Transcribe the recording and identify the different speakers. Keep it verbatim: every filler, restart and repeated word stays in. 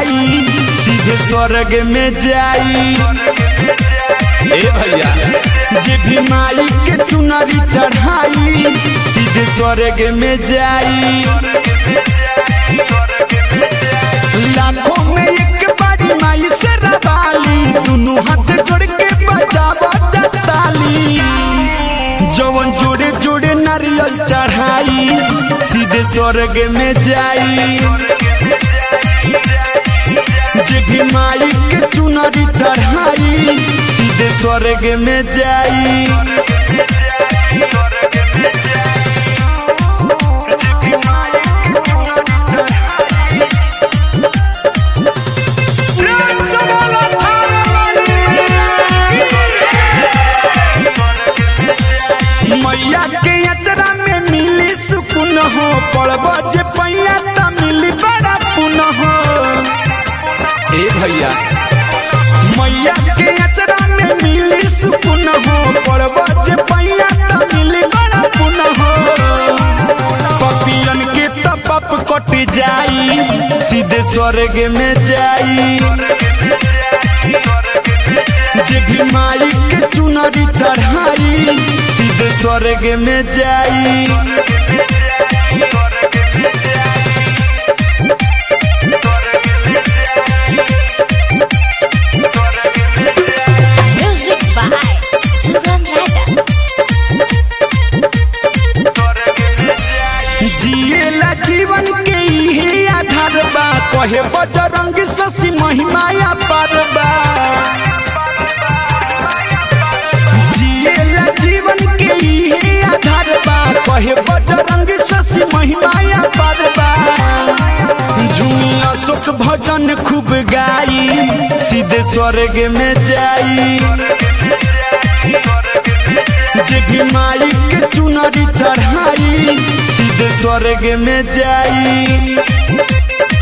Speaker 1: चढ़ाई सीधे स्वर्ग में जाई। ए भैया जे भी माई के चुनरी चढ़ाई सीधे स्वर्ग में जाई। लाखों में एक बारी माई से रवाली दोनों हाथ जोड़ के बजावत ताली। जवन जोड़े जोड़े नारियल चढ़ाई सीधे स्वर्ग में जाई। जे भी माई के चुनरी चढ़ाई सीधे स्वर्ग में जाई। मैया के यात्रा में मिली सुकून हो पड़ब जे पैया त मिली बड़ा पुन हो। ए भैया मैया के यात्रा में मिली सुकून हो पड़ब जे पैया त मिली बड़ा पुन हो। पपियन के त पाप कट जाई सीधे स्वर्ग में जाई। जे भी माई के चुनरी चढ़ाई सीधे स्वर्ग में जाई।
Speaker 2: Music by Sugam Raja।
Speaker 1: जिएला जीवन के इहे आधार बा कहे बजरंग शशि महिमाया पार बा। जिएला जीवन के इहे आधार बा कहे बजरंग शशि महिमाया पार बा। झूमी अशोक भजन खूब गाई सीधे स्वर्ग में जाई। जे भी माई के चुनरी चढ़ाई सीधे स्वर्ग में जाई।